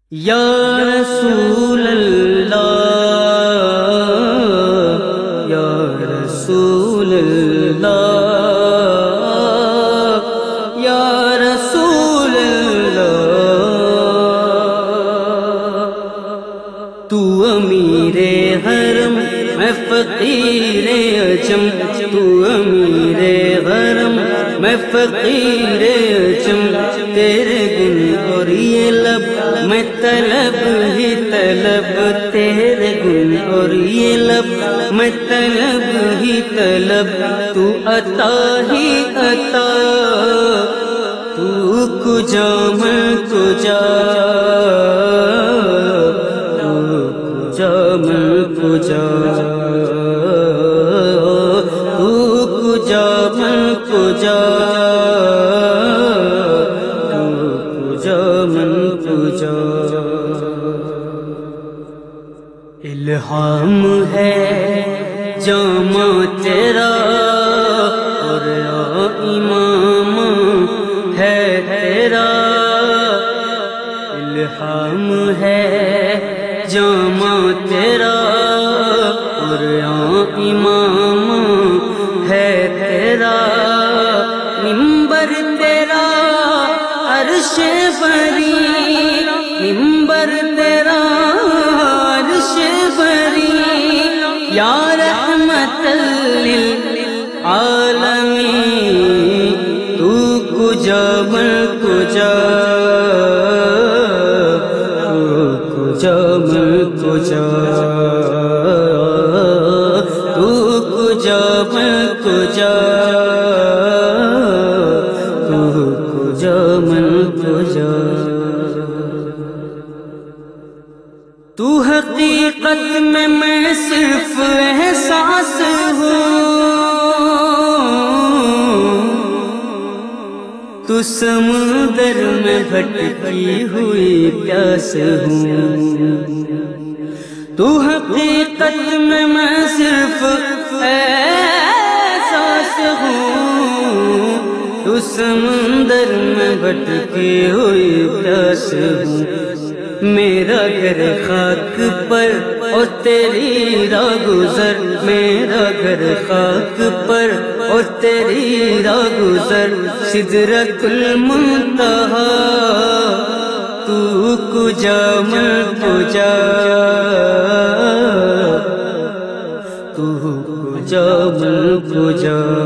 یا رسول اللہ یا رسول اللہ یا رسول اللہ تو امیر حرم میں فقیر عجم تو امیر حرم میں فقیر عجم تیرے گن اور یہ لب میں طلب ہی طلب تیرے گن اور یہ لب میں طلب ہی طلب تو عطا ہی عطا تو کجا میں کجا تو کجا میں کجا تو کجا میں کجا الہام ہے جامع تیرا اور امام ہے تیرا الہام ہے جامع تیرا اور امام ہے تیرا منبر تیرا عرش بری منبر تیرا عرش بری یا رحمت للعالمین تو کجا من کجا تو کجا من کجا تو کجا من کجا تو کجا من کجا تو حقیقت میں صرف احساس ہوں تو سمندر میں بھٹکی ہوئی پیاس ہوں تو حقیقت میں صرف احساس ہوں تو سمندر میں بھٹکی ہوئی پیاس ہوں میرا گھر خاک پر اور تیری راہ گزر میرا گھر خاک پر اور تیری راہ گزر سدرۃ المنتہا تو کجا من کجا تو کجا من کجا